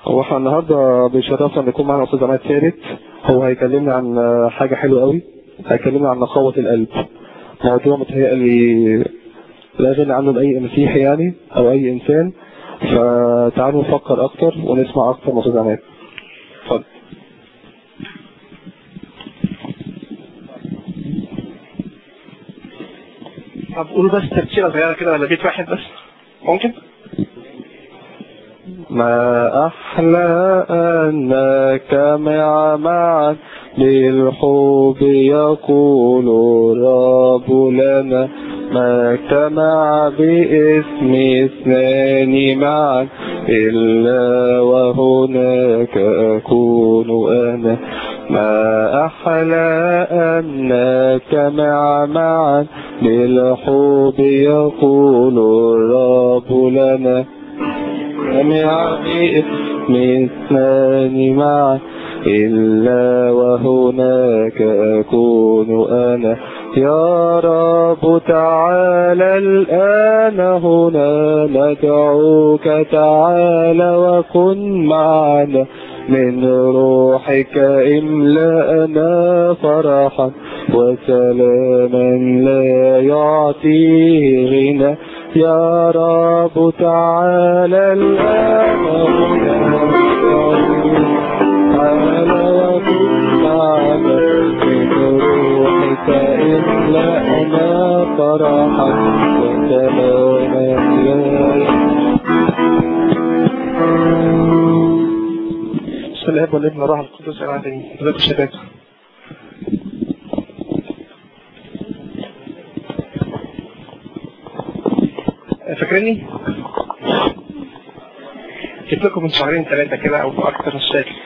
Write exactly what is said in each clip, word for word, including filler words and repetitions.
هو احنا النهارده بيشرفنا ان يكون معنا استاذ عماد ثابت. هو هيكلمنا عن حاجه حلوه قوي، هيكلمنا عن نقاوه القلب. موضوع متهيألي لا غنى عنه لاي مسيحي يعني او اي انسان. فتعالوا نفكر اكتر ونسمع اكتر من استاذ عماد. اتفضل. طب قولوا بس ترتيبه صغيره كده ولا بيت واحد بس ممكن؟ ما أحلى أنك مع معا بالحب يقول الرب لنا، ما اجتمع باسم اثنان معا إلا وهناك أكون أنا. ما أحلى أنك مع معا بالحب يقول الرب لنا، جميع باسم اثنان معا إلا وهناك أكون أنا. يا رب تعالى الآن هنا ندعوك، تعالى وكن معنا، من روحك املأنا فرحا وسلاما لا يعطيه غنى. يا رب تعالى الآن هنا تعالى وكن معنا، من روحك املأنا فرحا وسلاما لا. بسم الله والابن والروح القدس العظيم. ازيكم يا شباب؟ فاكريني؟ جبت لكم من شهرين ثلاثة كده أو أكتر مش فاكر.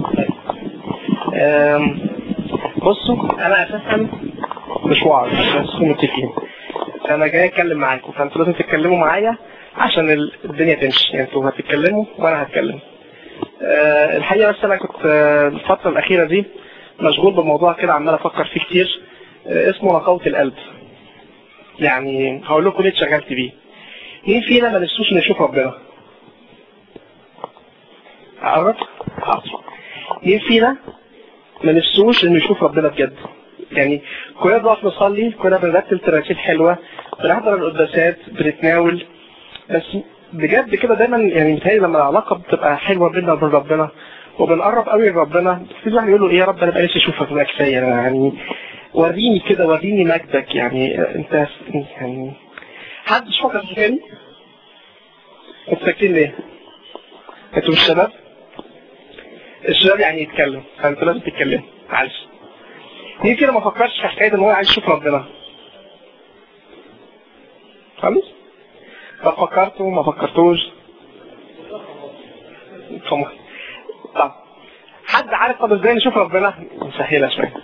بصوا أنا أساسا مش واعظ عشان تكونوا متفقين. أنا جاي أتكلم معاكم، فأنتوا لازم تتكلموا معايا عشان الدنيا تمشي. يعني أنتوا هتتكلموا وأنا هتكلم. أه الحقيقة بس أنا كنت الفترة الأخيرة دي مشغول بموضوع كده عمال أفكر فيه كتير. أه اسمه نقاوة القلب. يعني هقول لكم ليه اتشغلت بيه. مين فينا ما نفسوش نشوف ربنا؟ أعرف؟ حاضر. مين فينا ما نفسوش إنه يشوف ربنا بجد؟ يعني كنا بنقف نصلي، كنا بنرتل تراتيل حلوة، بنحضر القداسات، بنتناول، بس بجد كده دايما يعني متهيألي لما العلاقة بتبقى حلوة بيننا وبين ربنا وبنقرب قوي لربنا، في واحد يقول له إيه يا رب أنا بقى نفسي أشوفك بقى كفاية، يعني وريني كده، وريني مجدك، يعني أنت يعني حد مش فاكر تاني؟ انتوا ساكتين ليه؟ انتوا مش شباب؟ الشباب يعني يتكلم، فانتوا لازم تتكلموا، معلش. مين كده ما فكرش في حكايه ان هو عايز يشوف ربنا؟ خالص؟ طب فكرتوا ما فكرتوش؟ طب حد عارف طب ازاي نشوف ربنا؟ مسهله شويه.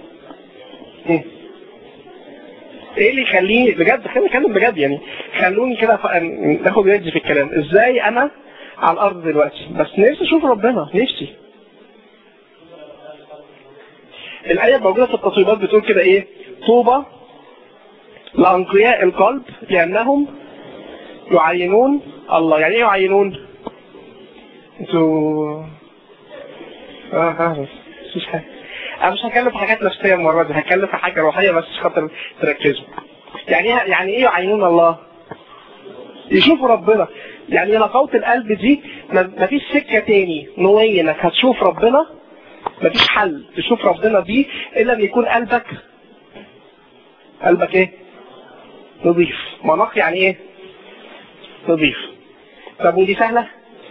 ايه اللي يخليني بجد، خليني اتكلم بجد يعني، خلوني كده ناخد يدي في الكلام. ازاي انا على الارض دلوقتي بس نفسي اشوف ربنا، نفسي. الايه موجوده في التطويبات بتقول كده ايه؟ طوبى لانقياء القلب لانهم يعينون الله. يعني ايه يعينون؟ انتوا اه اه مفيش حاجه. انا مش هتكلم في حاجات نفسيه المره دي، هتكلم في حاجه روحيه بس خاطر تركزوا. يعني ايه يعني ايه يعينون الله؟ يشوفوا ربنا. يعني نقاوة القلب دي مفيش سكه تاني نوعي انك هتشوف ربنا، مفيش حل تشوف ربنا دي الا ان يكون قلبك قلبك ايه؟ نظيف. مناق يعني ايه؟ نظيف. طب ودي سهله؟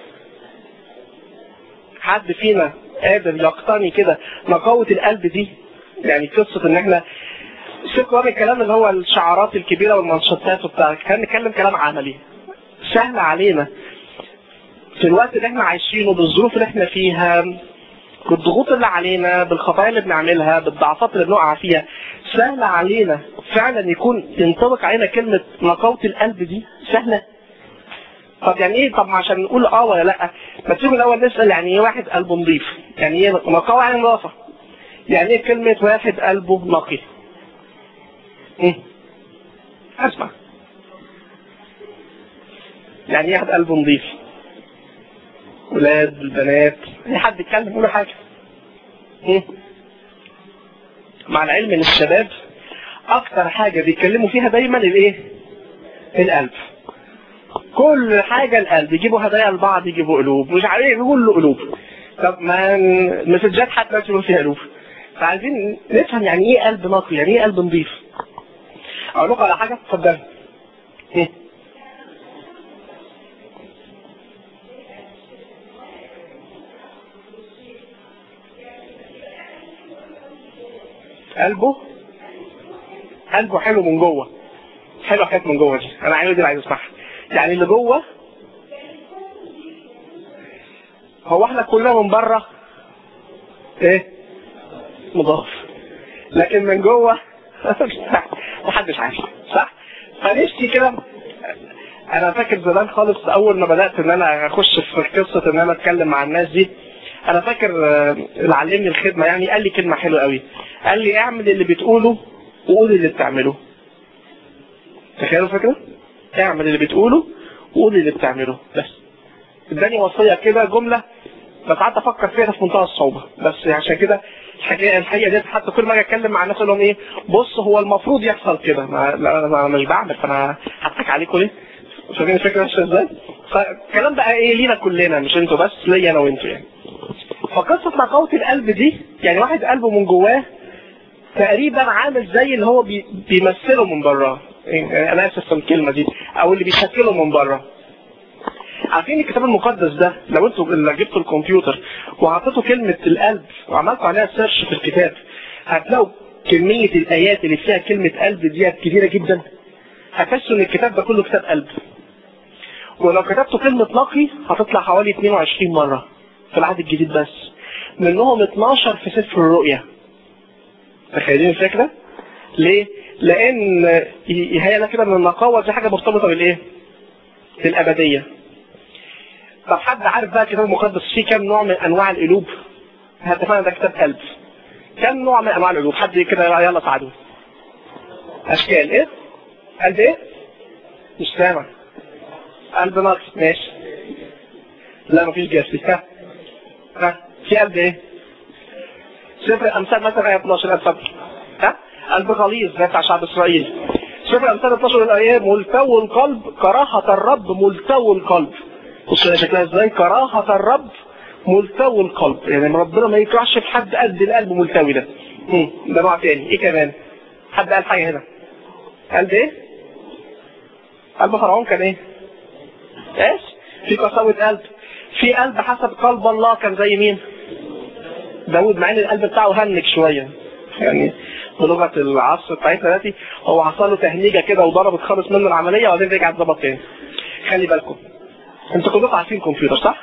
حد فينا قادر يقتني كده نقاوة القلب دي؟ يعني قصة ان احنا سيبكوا من الكلام اللي هو الشعارات الكبيرة والمنشطات وبتاع، كان نتكلم كلام عملي. سهل علينا في الوقت اللي احنا عايشينه، بالظروف اللي احنا فيها، بالضغوط اللي علينا، بالخطايا اللي بنعملها، بالضعفات اللي بنقع فيها، سهل علينا فعلا يكون ينطبق علينا كلمة نقاوة القلب دي؟ سهلة. طب يعني ايه؟ طب عشان نقول اه ولا لا، ما تيجي الاول نسال يعني ايه واحد قلبه نظيف؟ يعني ايه نقاوه؟ يعني نظافه. يعني ايه كلمه واحد قلبه نقي؟ ايه؟ اسمع. يعني ايه واحد قلبه نظيف؟ ولاد البنات اي حد يتكلم يقول حاجه. مع العلم ان الشباب اكتر حاجه بيتكلموا فيها دايما الايه؟ القلب. كل حاجه القلب، يجيبوا هدايا لبعض، يجيبوا قلوب، مش عارف يقول له قلوب. طب ما المسجات حتى تقول فيها قلوب. فعايزين نفهم يعني ايه قلب نقي، يعني ايه قلب نظيف. اقول لكم على حاجه، اتفضل. ايه؟ قلبه قلبه حلو من جوه. حلو حاجات من جوه دي، انا عايز دي اللي عايز اسمعها. يعني اللي جوه، هو احنا كلنا من بره ايه؟ مضاف. لكن من جوه محدش عارف، صح؟ فنفسي كده. انا فاكر زمان خالص اول ما بدات ان انا اخش في قصه ان انا اتكلم مع الناس دي، انا فاكر اللي علمني الخدمه يعني قال لي كلمه حلوه قوي. قال لي اعمل اللي بتقوله وقول اللي بتعمله. تخيلوا فكره؟ اعمل اللي بتقوله وقول اللي بتعمله. بس اداني وصيه كده، جمله بس قعدت افكر فيها في منتهى الصعوبه. بس عشان كده الحقيقه الحقيقه دي حتى كل ما اجي اتكلم مع الناس اقول لهم ايه؟ بص هو المفروض يحصل كده. ما انا مش بعمل، فانا هضحك عليكم ليه؟ فاهمين الفكره ماشيه ازاي؟ فالكلام بقى ايه لينا كلنا، مش انتوا بس، ليا انا وانتوا يعني. فقصه نقاوه القلب دي يعني واحد قلبه من جواه تقريبا عامل زي اللي هو بي بيمثله من بره. انا اسف في الكلمه دي، او اللي بيشكله من بره. عارفين الكتاب المقدس ده لو انتوا اللي جبتوا الكمبيوتر وحطيتوا كلمه القلب وعملتوا عليها سيرش في الكتاب، هتلاقوا كميه الايات اللي فيها كلمه قلب دي كتيره جدا. هتحسوا ان الكتاب ده كله كتاب قلب. ولو كتبتوا كلمه نقي هتطلع حوالي اثنين وعشرين مره في العهد الجديد بس، منهم اتناشر في سفر الرؤيا. تخيلين الفكره؟ ليه؟ لان هي كده من النقاوه دي حاجه مرتبطه بالايه؟ بالابديه. طب حد عارف بقى الكتاب المقدس فيه كم نوع من انواع القلوب؟ هتفهم ده كتاب قلب. كم نوع من انواع القلوب؟ حد كده يلا ساعدوه. اشكال ايه؟ قلب ايه؟ مش سامع. قلب نقي، ماشي. لا مفيش جاسي. ها ها في قلب ايه؟ سفر الامثال مثلا ايه اتناشر اتفضل. ها؟ قلب غليظ زي بتاع شعب اسرائيل. سفر الامثال اتناشر الايه؟ ملتوي القلب، كراهه الرب ملتوي القلب. بصوا شكلها ازاي؟ كراهه الرب ملتوي القلب، يعني ربنا ما يكرهش في حد قد القلب ملتوي ده. امم ده نوع تاني. ايه كمان؟ حد قال حاجه هنا؟ قلب ايه؟ قلب فرعون كان ايه؟ ايش؟ في قساوه قلب. في قلب حسب قلب الله كان زي مين؟ داود، مع ان القلب بتاعه هنك شويه يعني بلغه العصر بتاعتنا دلوقتي، هو حصل له تهنيجه كده وضربت خالص منه العمليه وبعدين رجع اتظبط تاني. خلي بالكم، انتوا كلكم عارفين الكمبيوتر صح؟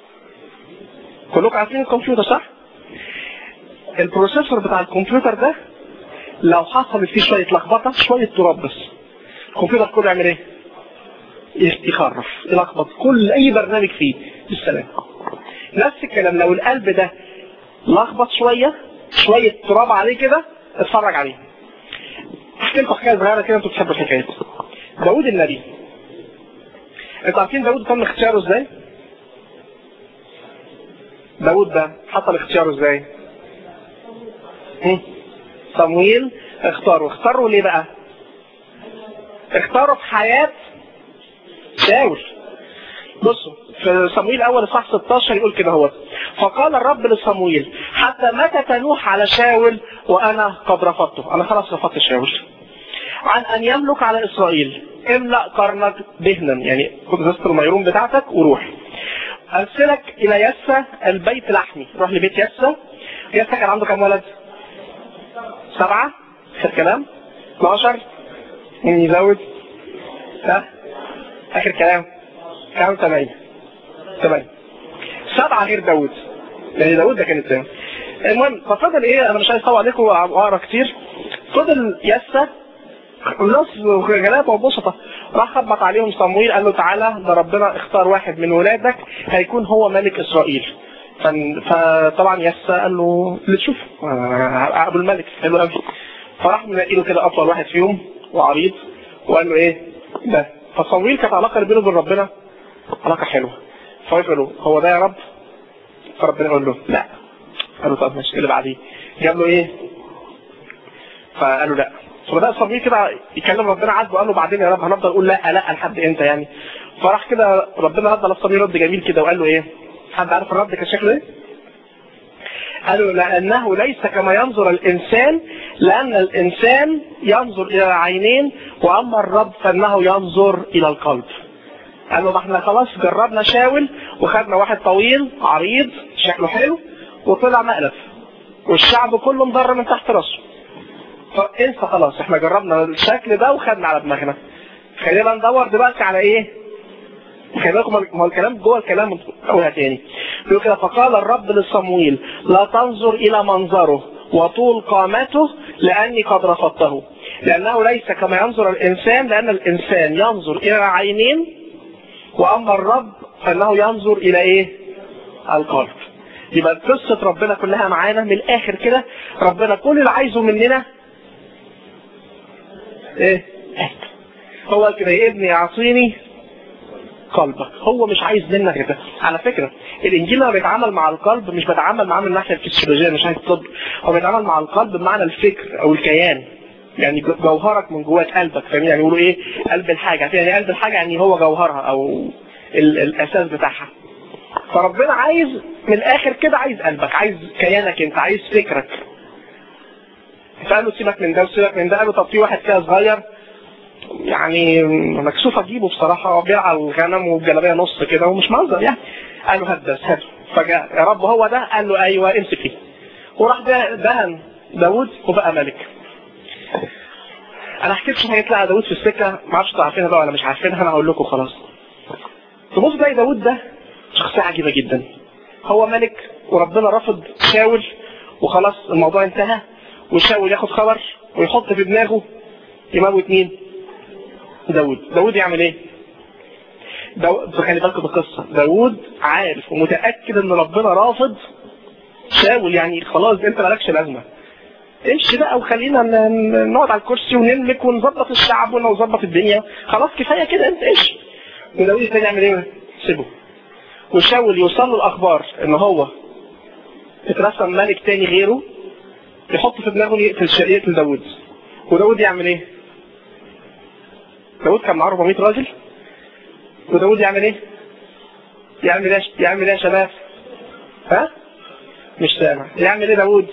كلكم عارفين الكمبيوتر صح؟ البروسيسور بتاع الكمبيوتر ده لو حصلت فيه شويه لخبطه، شويه تراب بس، الكمبيوتر كله يعمل ايه؟ يخرف، يلخبط كل اي برنامج فيه بالسلام. نفس الكلام لو القلب ده لخبط شويه، شويه تراب عليه كده، اتفرج عليه. احكي لكم حكايه صغيره كده، انتوا بتحبوا الحكايات. داود النبي، انتوا عارفين داود تم اختياره ازاي؟ داود ده حصل اختياره ازاي؟ صمويل اختاره. اختاره ليه بقى؟ اختاره في حياة شاول. بصوا في صمويل اول صح ستاشر يقول كده هو: فقال الرب لصمويل حتى متى تنوح على شاول وانا قد رفضته؟ انا خلاص رفضت شاول عن ان يملك على اسرائيل. املأ قرنك دهنا، يعني خد ازازة الميرون بتاعتك وروح. ارسلك الى يسى البيت لحمي. روح لبيت يسى. يسى كان عنده كم ولد؟ سبعة. خد كلام. اتناشر. مين يزود؟ ها؟ اخر كلام كام؟ ثمانية. ثمانية. سبعة غير داود، يعني داود ده كان الثاني. المهم ففضل ايه، انا مش عايز اطول عليكم واقرا كتير. فضل يسى الناس غلابه وبسطه، راح خبط عليهم صمويل قال له تعالى ده ربنا اختار واحد من ولادك هيكون هو ملك اسرائيل. فطبعا يسى قال له اللي تشوف ابو الملك حلو قوي. فراح منقي له كده اطول واحد فيهم وعريض وقال له ايه ده. فصمويل كانت علاقه بينه وبين ربنا علاقه حلوه، فيقول له هو ده يا رب؟ فربنا يقول له لا. قال له طب ماشي اللي بعديه. جاب له ايه؟ فقال له لا. فبدأ صميم كده يكلم ربنا عاتبه وقال له بعدين يا رب هنفضل نقول لا لا لحد امتى يعني؟ فراح كده ربنا رد على الصميم رد جميل كده وقال له ايه؟ حد عارف الرد كان شكله ايه؟ قال له لأنه ليس كما ينظر الإنسان، لأن الإنسان ينظر إلى العينين وأما الرب فإنه ينظر إلى القلب. قال له ما احنا خلاص جربنا شاول وخدنا واحد طويل عريض شكله حلو وطلع مقلب والشعب كله مضر من تحت راسه. فانسى خلاص احنا جربنا الشكل ده وخدنا على دماغنا. خلينا ندور دلوقتي على ايه؟ خلي بالكم ما هو الكلام جوه الكلام اقولها تاني. بيقول كده فقال الرب لصمويل لا تنظر الى منظره وطول قامته لاني قد رفضته، لانه ليس كما ينظر الانسان، لان الانسان ينظر الى عينين واما الرب فانه ينظر الى ايه؟ القلب. يبقى قصه ربنا كلها معانا من الاخر كده، ربنا كل اللي عايزه مننا ايه؟ هو كده يا ابني اعطيني قلبك. هو مش عايز منك كده. على فكره الانجيل لما بيتعامل مع القلب مش بيتعامل معاه من الناحيه الفسيولوجيه مش ناحيه الطب، هو بيتعامل مع القلب بمعنى الفكر او الكيان، يعني جوهرك من جواك قلبك. فاهمين يعني يقولوا ايه قلب الحاجه؟ يعني قلب الحاجه يعني هو جوهرها او الاساس بتاعها. فربنا عايز من الاخر كده، عايز قلبك، عايز كيانك انت، عايز فكرك. فقال له سيبك من ده وسيبك من ده. قال له طب في واحد كده صغير يعني مكسوف اجيبه بصراحه، بيرعى الغنم والجلابيه نص كده ومش منظر يعني. قال له هات ده هاته. فجاء يا رب هو ده؟ قال له ايوه امسك فيه. وراح دهن داوود وبقى ملك. انا حكيت شويه حاجات على داوود في السكه، ما اعرفش انتوا عارفينها بقى ولا مش عارفينها، انا هقول لكم خلاص. تبص تلاقي داوود ده شخصيه عجيبه جدا. هو ملك وربنا رفض شاول وخلاص الموضوع انتهى، وشاول ياخد خبر ويحط في دماغه يموت مين؟ داوود. داوود يعمل ايه؟ داوود خلي بالكم بالقصه، داوود عارف ومتاكد ان ربنا رافض شاول، يعني خلاص انت مالكش لازمه، امشي بقى وخلينا نقعد على الكرسي ونملك ونظبط الشعب ونظبط الدنيا، خلاص كفايه كده انت امشي. وداوود الثاني يعمل ايه؟ سيبه. وشاول يوصل له الاخبار ان هو اترسم ملك تاني غيره، يحط في دماغه يقتل يقتل داوود. وداوود يعمل ايه؟ داوود كان معاه أربعمية راجل، وداوود يعمل ايه؟ يعمل ايه يعمل ايه يا شباب؟ ها؟ مش سامع. يعمل ايه داوود؟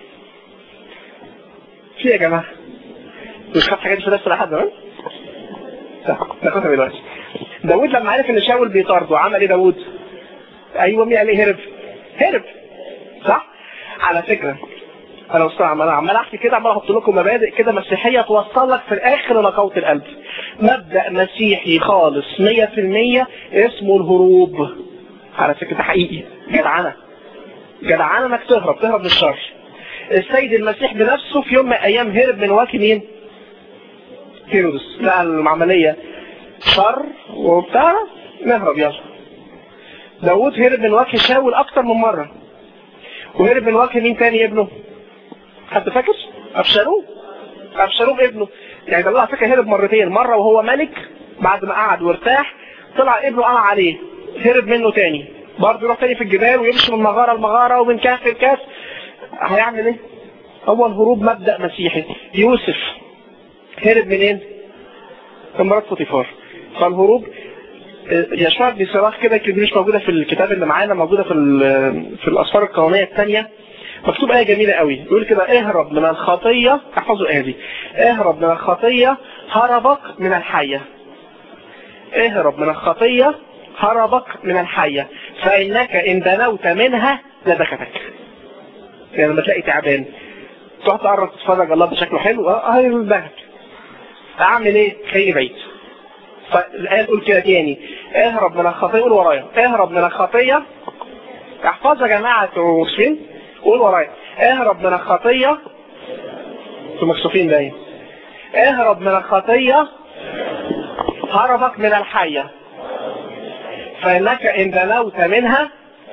في يا جماعه مش خدت حاجات في نفس لحد ها؟ ناخدها دلوقتي. داوود لما عرف ان شاول بيطارده عمل ايه داوود؟ ايوه مين قال ايه؟ هرب. هرب صح؟ على فكره انا مستوى عمال عمال احكي كده، عمال احط لكم مبادئ كده مسيحيه توصل لك في الاخر لقوه القلب. مبدا مسيحي خالص مية في المية اسمه الهروب. على فكره ده حقيقي، جدعنه جدعنه انك تهرب تهرب من الشر. السيد المسيح بنفسه في يوم من الايام هرب من وكي مين؟ هيرودس. لقى العمليه شر وبتاع نهرب يلا. داوود هرب من وكي شاول اكتر من مره، وهرب من وكي مين تاني ابنه؟ حد فاكر؟ ابشالوم. ابشالوم ابنه. يعني داوود على فكره هرب مرتين، مره وهو ملك بعد ما قعد وارتاح طلع ابنه قام عليه هرب منه تاني، برضه يروح تاني في الجبال ويمشي من مغاره لمغاره ومن كهف لكهف. هيعمل ايه؟ هو الهروب مبدا مسيحي. يوسف هرب منين؟ من مرات فوتيفار. فالهروب يشمع بن سراخ كده كده مش موجوده في الكتاب اللي معانا، موجوده في في الاسفار القانونيه الثانيه، مكتوب آية جميلة قوي يقول كده اهرب من الخطية. احفظوا الآية دي. اهرب من الخطية هربك من الحية. اهرب من الخطية هربك من الحية فإنك إن دنوت منها لدكتك. يعني لما تلاقي تعبان تقعد تقرب تتفرج الله ده شكله حلو اه هاي الدهب. اعمل ايه؟ خلي بعيد. فالآية تقول كده تاني اهرب من الخطية. قول ورايا اهرب من الخطية. احفظوا يا جماعة مسلمين. قول ورايا اهرب من الخطية. انتوا مكسوفين باين. اهرب من الخطية هربك من الحية فإنك إن دنوت منها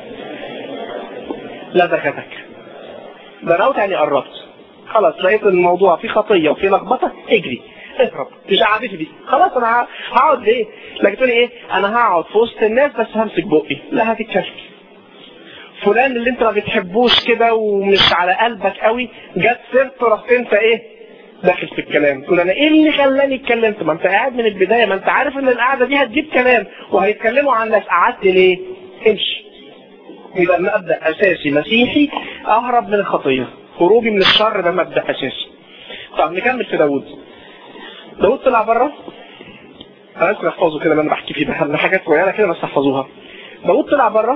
لدكتك. دنوت يعني قربت، خلاص لقيت الموضوع فيه خطية وفيه لخبطة اجري. اهرب مش قعدتي دي خلاص انا هقعد ليه؟ لكن تقولي ايه انا هقعد في وسط الناس بس همسك بقي، لا هتتكشف. فلان اللي انت ما بتحبوش كده ومش على قلبك قوي جت سيرته رحت انت ايه داخل في الكلام، تقول انا ايه اللي خلاني اتكلمت؟ ما انت قاعد من البدايه، ما انت عارف ان القعده دي هتجيب كلام وهيتكلموا عن ناس، قعدت ليه؟ امشي. يبقى مبدا اساسي مسيحي اهرب من الخطيه، هروبي من الشر ده مبدا اساسي. طب نكمل في داوود. داوود طلع بره، انا لازم احفظه كده اللي انا بحكي فيه ده، حاجات صغيره كده بس احفظوها. داوود طلع بره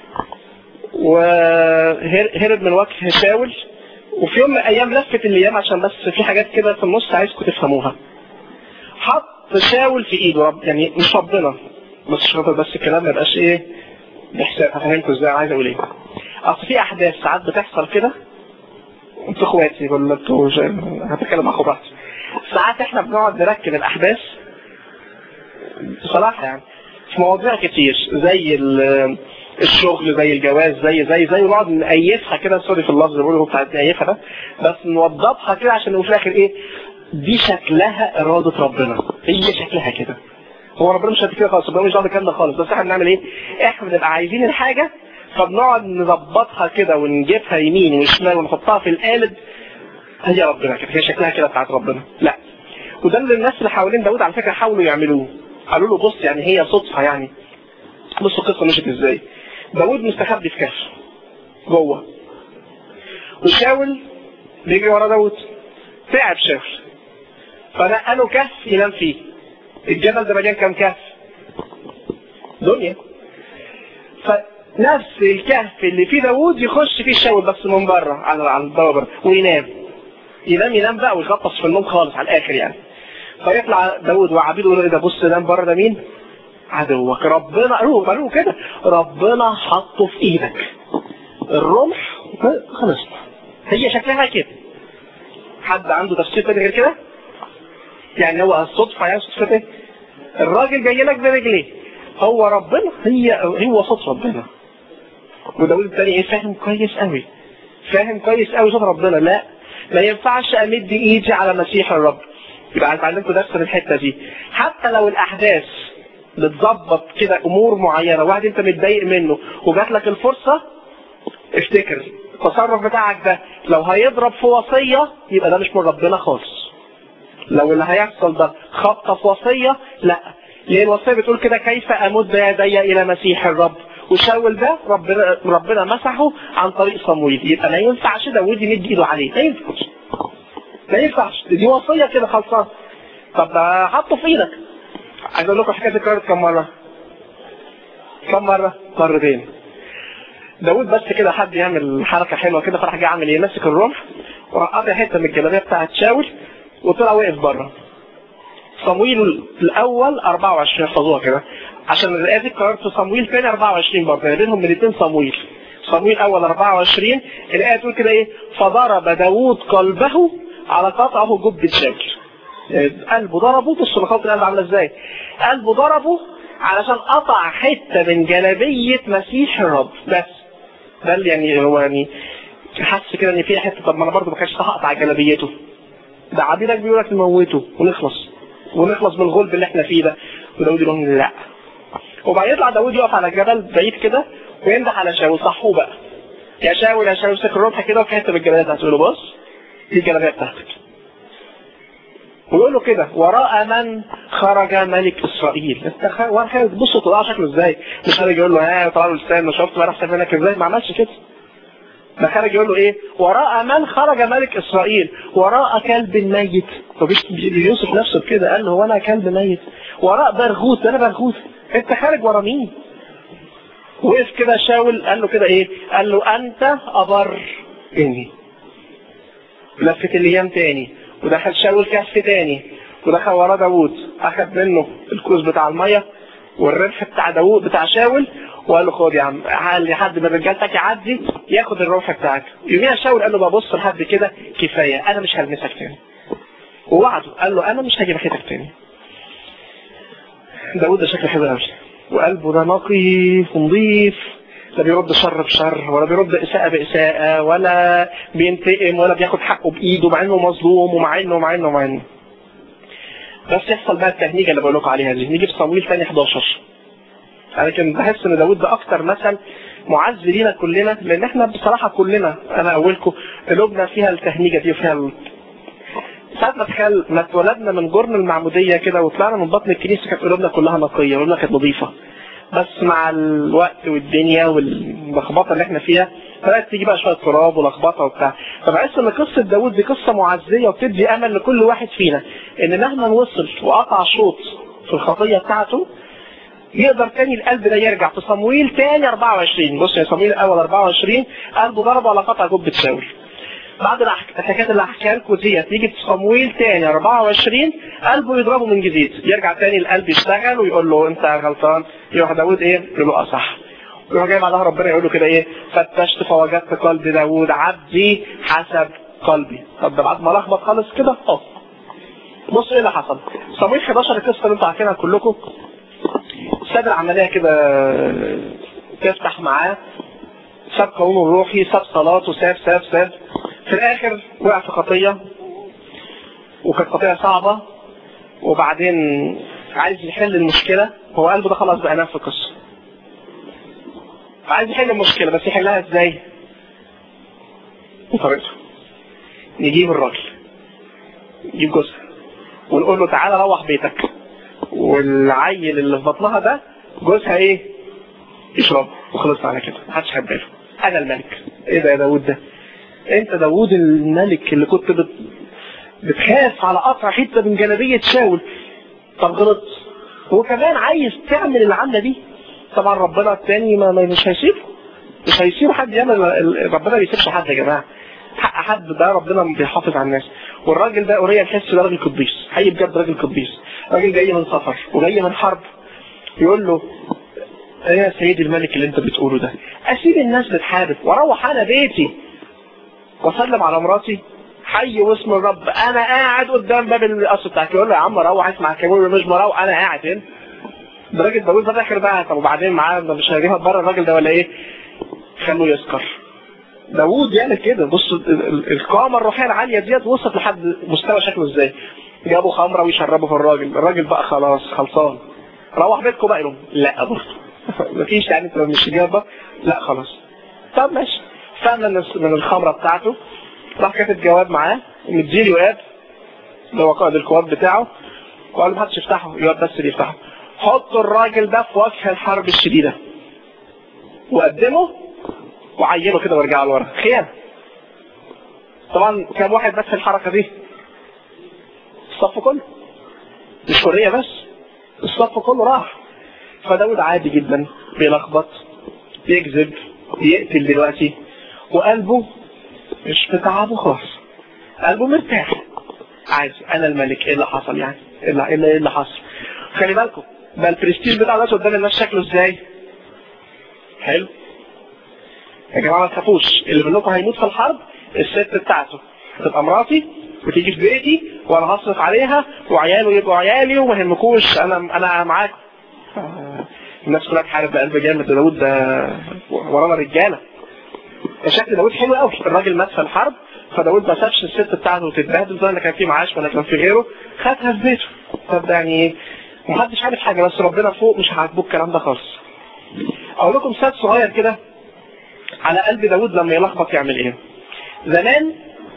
وهرب من وجه شاول، وفي يوم من الايام لفت الايام عشان بس في حاجات كده في النص عايزكم تفهموها. حط شاول في ايده رب، يعني مش ربنا بس شاطر، بس الكلام ما يبقاش ايه بحساب. هفهمكم ازاي عايز اقول ايه. اصل في احداث ساعات بتحصل كده، انتوا اخواتي ولا انتوا هتكلم مع اخواتي، ساعات احنا بنقعد نركب الاحداث بصراحه يعني في مواضيع كتير زي الشغل زي الجواز زي زي زي ونقعد نقيفها كده، سوري في اللفظ اللي بقوله بتاع نقيفها ده، بس نوضبها كده عشان في الاخر ايه دي شكلها اراده ربنا، هي شكلها كده. هو ربنا مش هيدي كده خالص، ربنا مش عايز الكلام ده خالص، بس احنا بنعمل ايه؟ احنا بنبقى عايزين الحاجه فبنقعد نظبطها كده ونجيبها يمين وشمال ونحطها في القالب، هي ربنا كده، هي شكلها كده بتاعت ربنا. لا، وده اللي الناس اللي حوالين داوود على فكره حاولوا يعملوه، قالوا له بص يعني هي صدفه يعني. بصوا القصه مشيت ازاي. داوود مستخبي في كهف جوه، وشاول بيجري ورا داوود، تعب شاول فنقله كهف ينام فيه. الجبل ده مليان كام كهف؟ دنيا. فنفس الكهف اللي فيه داوود يخش فيه شاول بس من بره على على البوابه وينام. ينام ينام بقى ويغطس في النوم خالص على الاخر يعني. فيطلع داوود وعبيده يقولوا ايه ده؟ بص نام بره، ده مين؟ عدوك. ربنا قالوا قالوا كده ربنا حطه في ايدك. الرمح خلاص هي شكلها كده. حد عنده تفسير تاني غير كده؟ يعني هو الصدفه يعني صدفه ايه؟ الراجل جاي لك برجليه، هو ربنا، هي هو صوت ربنا. وداوود الثاني ايه فاهم كويس قوي، فاهم كويس قوي صوت ربنا. لا ما ينفعش امد ايدي على مسيح الرب. يبقى اتعلمتوا درس من الحته دي. حتى لو الاحداث بتظبط كده امور معينه، واحد انت متضايق منه وجات لك الفرصه، افتكر التصرف بتاعك ده لو هيضرب في وصيه يبقى ده مش من ربنا خالص. لو اللي هيحصل ده خبطه في وصيه، لا، ليه الوصيه بتقول كده كيف امد يدي الى مسيح الرب، وشاول ده ربنا ربنا مسحه عن طريق صمويل. يبقى ما ينفعش داوود يمد ايده عليه، ما ينفعش ما ينفعش، دي وصيه كده خلصان. طب حطه في ايدك. عايز اقول لكم حكايه اتكررت كم مره؟ كم مره؟ مرتين. داوود بس كده حد يعمل حركه حلوه كده، فراح جاي عامل ايه؟ ماسك الرمح وراح قاطع حته من الجلابيه بتاعت شاول وطلع واقف بره. صمويل الاول أربعة وعشرين، احفظوها كده عشان الايه دي اتكررت في صمويل ثاني أربعة وعشرين برضه، يعني بينهم من الاثنين صمويل. صمويل اول أربعة وعشرين الايه تقول كده ايه؟ فضرب داوود قلبه على قطعه جب شاول. قلبه ضربه، بصوا نقاط القلب عامله ازاي؟ قلبه ضربه علشان قطع حته من جلابيه مسيح الرب. بس ده اللي يعني هو يعني حس كده ان في حته، طب ما انا برضه ما كانش هقطع جلابيته، ده عبيدك بيقول لك نموته ونخلص ونخلص من الغلب اللي احنا فيه ده. وداود يقول لهم لا. وبعدين يطلع داوود يقف على الجبل بعيد كده وينده على شاول، صحوه بقى يا شاول يا شاول، سكر الرمح كده وكاتب الجلابيه بتاعته، يقول له بص دي الجلابيه بتاعتك. ويقول له كده وراء من خرج ملك اسرائيل. انت خارج بص طلع شكله ازاي؟ مش خارج يقول له ها طلع له لسان شفت بقى احسن منك ازاي، ما عملش كده. ده خارج يقول له ايه؟ وراء من خرج ملك اسرائيل وراء كلب ميت. فبيوصف نفسه بكده، قال له هو انا كلب ميت؟ وراء برغوث، انا برغوث؟ انت خارج ورا مين؟ وقف كده شاول قال له كده ايه؟ قال له انت ابر اني. لفت الايام تاني ودخل شاول كهف تاني ودخل ورا داوود، اخذ منه الكوز بتاع الميه والرمح بتاع داوود بتاع شاول وقال له خد يا عم، قال حد من رجالتك يعدي ياخد الرمح بتاعك. يوميها شاول قال له ببص لحد كده كفايه، انا مش هلمسك تاني. ووعده قال له انا مش هاجي ناحيتك تاني. داوود ده شكله حلو قوي وقلبه ده نقي ونظيف، لا بيرد شر بشر ولا بيرد اساءه باساءه ولا بينتقم ولا بياخد حقه بايده، مع انه مظلوم ومع انه ومع انه ومع انه بس يحصل بقى التهنيجه اللي بقول لكم عليها دي. نيجي في صمويل ثاني احداشر. انا كنت بحس ان داوود ده اكتر مثل معز لينا كلنا، لان احنا بصراحه كلنا انا اولكم قلوبنا فيها التهنيجه دي وفيها ال... ساعات ما تخيل ما اتولدنا من جرن المعموديه كده وطلعنا من بطن الكنيسه كانت قلوبنا كلها نقيه، قلوبنا كانت نظيفه. بس مع الوقت والدنيا واللخبطه اللي احنا فيها بدات تيجي بقى شويه تراب ولخبطه وبتاع. فبحس ان قصه داوود دي قصه معزيه وبتدي امل لكل واحد فينا ان مهما وصل وقطع شوط في الخطيه بتاعته يقدر تاني القلب ده يرجع. في صمويل تاني أربعة وعشرين، بص يا صمويل الاول أربعة وعشرين، قلبه ضرب على قطع جبة شاول. بعد الحكايات اللي هحكيها لكم دي تيجي في صمويل تاني أربعة وعشرين قلبه يضربه من جديد، يرجع تاني القلب يشتغل ويقول له انت غلطان. يروح داوود ايه؟ يقول له اصح. يروح جاي بعدها ربنا يقول له كده ايه؟ فتشت فوجدت قلب داوود عبدي حسب قلبي. طب ده بعد ما لخبط خالص كده اه. بص ايه اللي حصل؟ صمويل حداشر القصه اللي انتوا عارفينها كلكم. ساب العمليه كده تفتح معاه، ساب قانونه الروحي، ساب صلاته، ساب ساب ساب في الاخر وقع في خطيه وكانت خطيه صعبه. وبعدين عايز يحل المشكله، هو قلبه ده خلاص بقى نام في القصه. عايز يحل المشكله بس يحلها ازاي؟ بطريقته. نجيب الراجل، نجيب جوزها ونقول له تعالى روح بيتك، والعيل اللي في بطنها ده جوزها ايه؟ يشرب، وخلصنا على كده، محدش خد باله. انا الملك. ايه ده يا داوود ده؟ انت داوود الملك اللي كنت بت... بتخاف على قطع حته من جلابيه شاول. طب غلط وكمان عايز تعمل العمله دي. طبعا ربنا التاني ما مش هيسيبه، مش هيسيبه حد يعمل. ربنا ما بيسيبش حد يا جماعه، حق حد ده ربنا بيحافظ على الناس. والراجل ده اوريا تحس ده راجل قديس، حقيقي بجد راجل قديس، راجل جاي من سفر وجاي من حرب. يقول له ايه يا سيدي الملك اللي انت بتقوله ده؟ اسيب الناس بتحارب واروح انا بيتي واسلم على مراتي؟ حي واسم الرب انا قاعد قدام باب القصر بتاعك. يقول له يا عم روح اسمع كلامي، مش مروح انا قاعد هنا. ده راجل داوود في الاخر بقى. طب وبعدين معاه مش هيجيبها بره الراجل ده ولا ايه؟ خلوه يسكر. داوود يعمل كده. بص القامه الروحيه العاليه ديت وصلت لحد مستوى شكله ازاي. جابوا خمره ويشربوا في الراجل، الراجل بقى خلاص خلصان. روح بيتكم بقى. لهم لا برضه مفيش يعني انت مش جابه، لا خلاص. طب ماشي. فعلا من الخمره بتاعته راح كاتب جواب معاه مديله يواب اللي هو قائد القوات بتاعه، وقال له محدش يفتحه، يواب بس اللي يفتحه. حطوا الراجل ده في وجه الحرب الشديده وقدمه وعينه كده وارجعوا لورا. خيانه. طبعا كام واحد بس في الحركه دي؟ الصف كله، مش حريه بس، الصف كله راح. فداود عادي جدا بيلخبط، بيكذب، بيقتل دلوقتي، وقلبه مش بتعبه خالص، قلبه مرتاح عادي. انا الملك. ايه اللي حصل يعني؟ ايه اللي, إيه اللي حصل؟ خلي بالكم ده البرستيج بتاع الناس قدام الناس شكله ازاي؟ حلو يا جماعه ما تخافوش، اللي منكم هيموت في الحرب الست بتاعته هتبقى مراتي وتيجي في بيتي وانا هصرف عليها وعياله يبقوا عيالي وما يهمكوش، انا انا معاكم. الناس كلها تحارب بقلب جامد. داوود ده ورانا رجاله. شكل داوود حلو قوي. الراجل مات في الحرب، فداوود ما سابش الست بتاعته تتبهدل زي ما كان في معاش ولا كان في غيره، خدها في بيته. طب يعني محدش عارف حاجه، بس ربنا فوق مش عاجبه الكلام ده خالص. اقول لكم مثال صغير كده على قلب داوود لما يلخبط يعمل ايه. زمان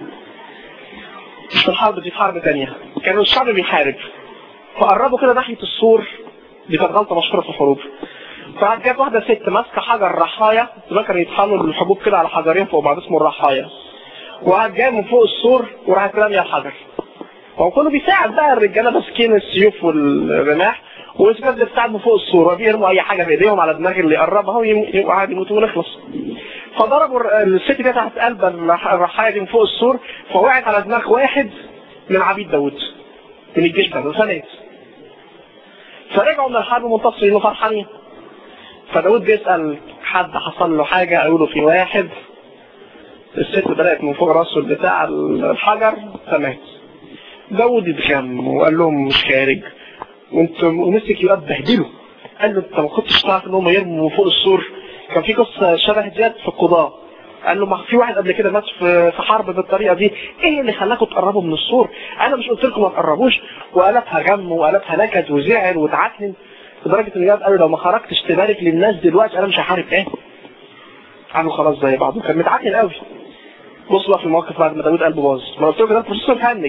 مش في الحرب دي، في حرب ثانيه كانوا الشعب بيحارب، فقربوا كده ناحيه السور. دي كانت غلطه مشهوره في الحروب. فجت واحده ست ماسكه حجر رحايا، زمان كانوا يطحنوا الحبوب كده على حجرين فوق بعض اسمه الرحايا، وقعد جاي من فوق السور وراحت راميه الحجر. هو كله بيساعد بقى الرجاله ماسكين السيوف والرماح، والرجاله بتساعد من فوق السور وبيرموا اي حاجه في ايديهم على دماغ اللي يقربها وقعد يموتوا ونخلص. فضربوا الست دي تحت قلب الرحايا دي من فوق السور، فوقعت على دماغ واحد من عبيد داوود من الجيش ده وفنت. فرجعوا من الحرب منتصرين وفرحانين. فداود بيسأل حد حصل له حاجة، قالوا في واحد. الست بدأت من فوق راسه بتاع الحجر فمات. داود اتجم وقال لهم مش خارج، وانت ومسك يواب بهدله. قال له انت ما كنتش تعرف ان هم يرموا من فوق السور؟ كان في قصة شبه ديت في القضاء، قال له ما في واحد قبل كده مات في في حرب بالطريقه دي، ايه اللي خلاكم تقربوا من السور؟ انا مش قلت لكم ما تقربوش؟ وقلبها غم وقلبها نكد وزعل وتعكن لدرجه ان جاب قال له لو ما خرجتش تبارك للناس دلوقتي انا مش هحارب تاني. قالوا خلاص زي بعض، كان متعكن قوي. بص بقى في الموقف بعد ما داوود قلبه باظ، ما قلت لكم ده البروفيسور هنج.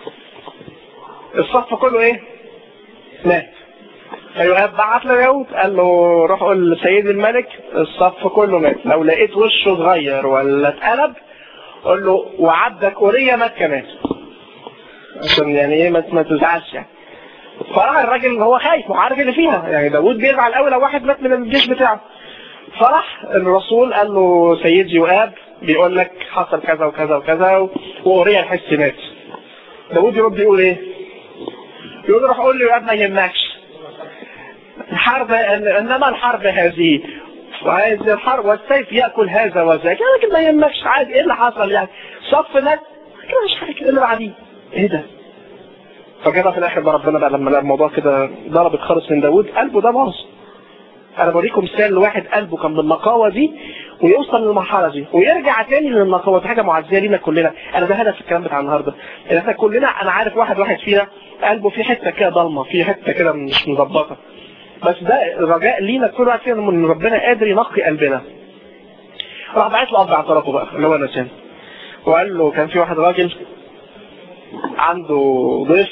الصف كله ايه؟ مات. فيوهاب بعت له داوود قال له روح قول لسيد الملك الصف كله مات، لو لقيت وشه اتغير ولا اتقلب قول له وعبدك اوريا مات كمان، عشان يعني ايه ما تزعلش يعني. فراح الراجل اللي هو خايف وعارف اللي فيها، يعني داوود بيزعل قوي لو واحد مات من الجيش بتاعه. فراح الرسول قال له سيدي يوآب بيقول لك حصل كذا وكذا وكذا واوريا الحس مات. داوود يرد يقول ايه؟ يقول روح قول لي يوآب ما يهمكش الحرب، انما الحرب هذه وهذه الحرب والسيف ياكل هذا وذاك، لكن ما يهمكش عادي. ايه اللي حصل يعني؟ صف مات كده مش حاجه كده اللي بعديه ايه ده؟ فكده في الاخر ده ربنا بقى لما الموضوع كده ضربت خالص من داوود قلبه ده باظ. انا بوريكم مثال لواحد قلبه كان بالنقاوه دي ويوصل للمرحله دي ويرجع تاني للنقاوه، دي حاجه معزيه لينا كلنا. انا ده هدف الكلام بتاع النهارده، ان احنا كلنا انا عارف واحد واحد فينا قلبه في حته كده ضلمه، في حته كده مش مظبطه، بس ده رجاء لينا كل واحد فينا ان ربنا قادر ينقي قلبنا. راح بعت له اب اعترافه بقى اللي هو نسان، وقال له كان في واحد راجل عنده ضيف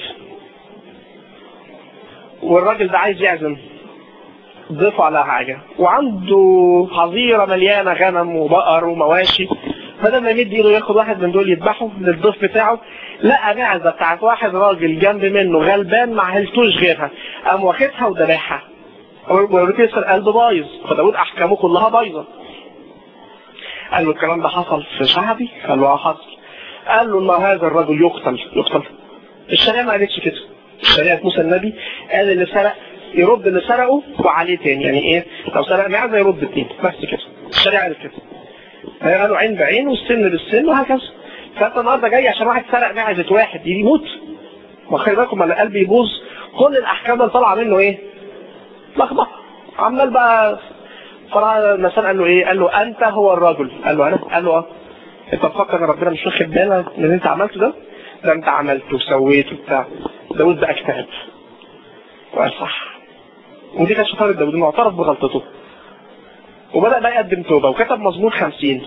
والراجل ده عايز يعزم ضيفه على حاجه، وعنده حظيره مليانه غنم وبقر ومواشي، بدل ما يمد ايده ياخد واحد من دول يذبحه للضيف بتاعه، لقى معزه بتاعت واحد راجل جنب منه غلبان ما عهلتوش غيرها، قام واخدها وذبحها. وركيس القلب بايظ، فداود احكامه كلها بايظه. قال له الكلام ده حصل في شعبي؟ قال له اه حصل. قال له ان هذا الرجل يقتل. يقتل؟ الشريعه ما قالتش كده. شريعه موسى النبي قال اللي سرق يرد اللي سرقه وعليه تاني، يعني ايه؟ لو سرق معزه يرد اتنين بس كده. الشريعه قالت كده. قالوا عين بعين والسن بالسن وهكذا. فانت النهارده جاي عشان واحد سرق معزه واحد يموت؟ ما خلي بالكم لما القلب يبوظ كل الاحكام اللي طالعه منه ايه؟ لخبطه. عمال بقى فرع مثلا قال له ايه؟ قال له انت هو الرجل. قال له انا؟ قال له اه. انت تفكر ان ربنا مش واخد بالك من اللي انت عملته ده؟ ده انت عملته وسويته بتاع. داود بقى اجتهد وقال صح، ودي كانت شطاره داود انه اعترف بغلطته وبدا بقى يقدم توبه وكتب مزمور خمسين.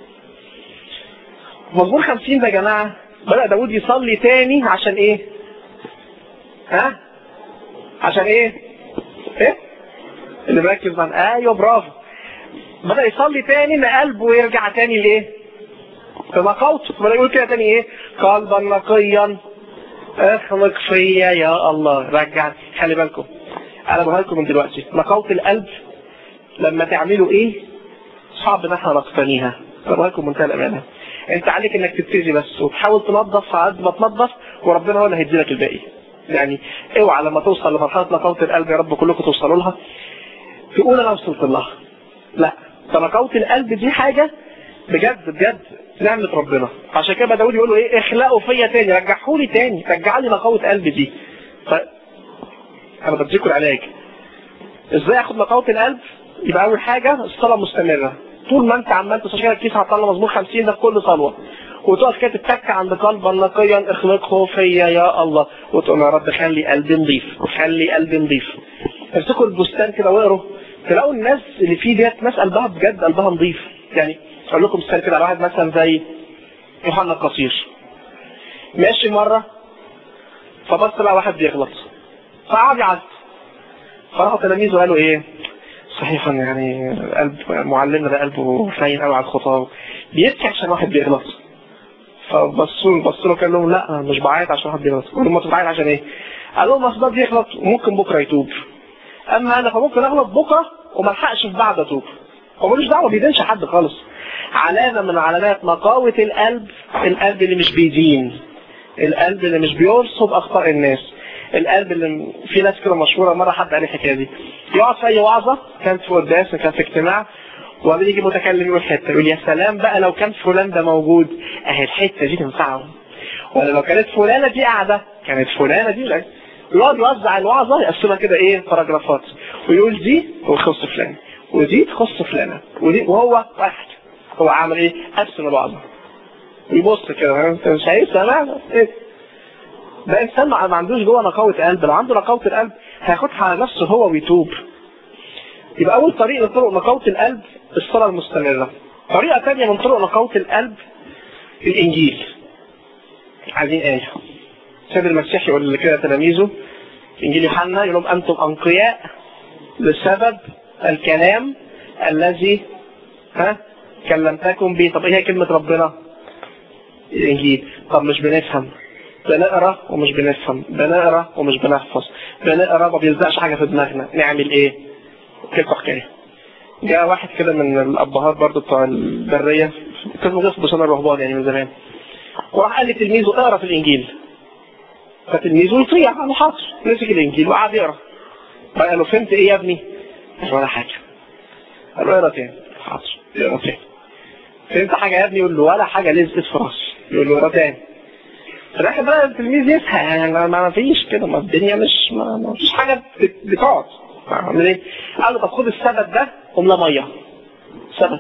مزمور خمسين ده يا جماعه بدا داود يصلي تاني عشان ايه؟ ها؟ عشان ايه؟ ايه؟ اللي مركز معانا ايوه برافو. بدا يصلي تاني ان قلبه يرجع تاني لايه؟ في نقاوته. بدا يقول كده تاني ايه؟ قلبا نقيا اخلق فيا يا الله. رجع. خلي بالكم انا بقول لكم من دلوقتي نقاوه القلب لما تعملوا ايه صعب ان احنا نقتنيها. بقول لكم منتهى الامانه، انت عليك انك تبتدي بس وتحاول تنظف على قد ما تنظف وربنا هو اللي هيدي لك الباقي. يعني اوعى لما توصل لمرحله نقاوه القلب يا رب كلكم توصلوا لها تقول انا وصلت لها. لا، فنقاوه القلب دي حاجه بجد بجد نعمه ربنا. عشان كده داود يقول له ايه؟ اخلقوا فيا تاني، رجعوا لي تاني، رجع لي نقاوه قلبي دي. ف انا بديكم العلاج ازاي اخد نقاوه القلب. يبقى اول حاجه الصلاه مستمره، طول ما انت عمال تصلي الكيس هتطلع مزمور خمسين ده في كل صلوه، وتقف كده تتك عند قلبا نقيا اخلقه فيا يا الله، وتقول يا رب خلي قلبي نظيف، خلي قلبي نظيف. امسكوا البستان كده واقروا تلاقوا الناس اللي فيه ديت ناس قلبها بجد قلبها نظيف. يعني اقول لكم مثال كده على واحد مثلا زي يوحنا القصير، ماشي مره فبص لقى واحد بيغلط فقعد يعز، فراحوا تلاميذه قالوا ايه؟ صحيحا يعني قلب معلمنا ده قلبه حنين قوي على الخطاه، بيبكي عشان واحد بيغلط. فبصوا بصوا له قال لهم لا انا مش بعيط عشان واحد بيغلط. قالوا ما بتعيط عشان ايه؟ قال لهم اصل ده بيغلط وممكن بكره يتوب، اما انا فممكن اغلط بكره وما الحقش في بعد اتوب. هو ملوش دعوه بيدينش حد خالص. علامه من علامات نقاوه القلب القلب اللي مش بيدين، القلب اللي مش بيرصد اخطاء الناس، القلب اللي في ناس كده مشهوره. مره حد قال لي الحكايه دي، يقعد في اي وعظه كانت في قداس كان في اجتماع وبعدين يجي متكلم يقول حته يقول يا سلام بقى لو كان فلان ده موجود اهي الحته دي تنفعه، ولا لو كانت فلانه دي قاعده كانت فلانه دي لا. يقعد يوزع الوعظه يقسمها كده ايه باراجرافات ويقول دي تخص فلان ودي تخص فلانه ودي، وهو واحد هو عامل ايه؟ قسم الوعظة يبص كده، انت مش عايز سمع ايه؟ ده انسان ما عندوش جوه نقاوة قلب. لو عنده نقاوة القلب هياخدها على نفسه هو ويتوب. يبقى اول طريق من طرق نقاوة القلب الصلاة المستمرة. طريقة ثانية من طرق نقاوة القلب الانجيل. عايزين ايه؟ سيد المسيح يقول كده تلاميذه في انجيل يوحنا، يقول لهم انتم انقياء بسبب الكلام الذي ها كلمتكم به. طب ايه هي كلمة ربنا؟ الانجيل. طب مش بنفهم، بنقرا ومش بنفهم، بنقرا ومش بنحفظ، بنقرا ما بيلزقش حاجة في دماغنا، نعمل ايه؟ كلمة حكاية. جاء واحد كده من الابهات برضو بتوع البرية، كان مغيث بسنة الرهبان يعني من زمان، وراح قال لتلميذه اقرا في الانجيل. فتلميذه يطيع على حاضر، مسك الانجيل وقعد يقرا. قال له فهمت ايه يا ابني؟ قال ولا حاجة. قال له اقرا تاني. حاضر اقرا تاني. فهمت حاجة يا ابني؟ يقول له ولا حاجة، لزقت في راسي. يقول له اقرا تاني. في الاخر بقى التلميذ يسهى، يعني ما فيش كده، ما الدنيا مش ما, ما فيش حاجة بتقعد. عامل ايه؟ قال له طب خد السبت ده واملى ميه. سبت.